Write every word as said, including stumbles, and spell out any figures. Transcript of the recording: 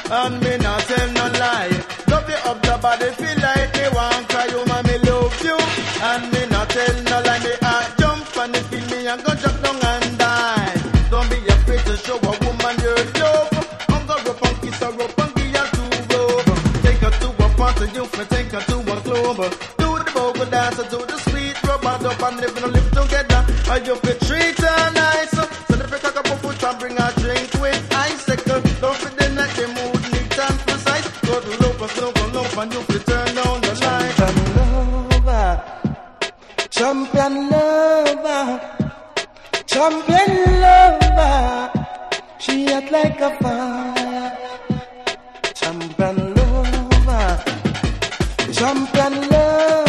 and me not tell no lie. Love you up the body, feel like me want cry. You mommy love you, and me not tell no lie. Me heart jump and it feel me and go jump down and die. Don't be afraid to show a woman your love. I'm gonna rope and kiss her up and give her two rub. Take her to a party, you can take her to a club. Do the bogle dance, do the sweet rub and up and live and live together. And you fit treat her nice. So the pick up a foot and bring her drink with ice. Don't fit the night, the mood neat and precise. Go to low, but no go low, and you fit turn down the light. Champion lover, champion lover, she hot like a fire. Champion lover, champion lover.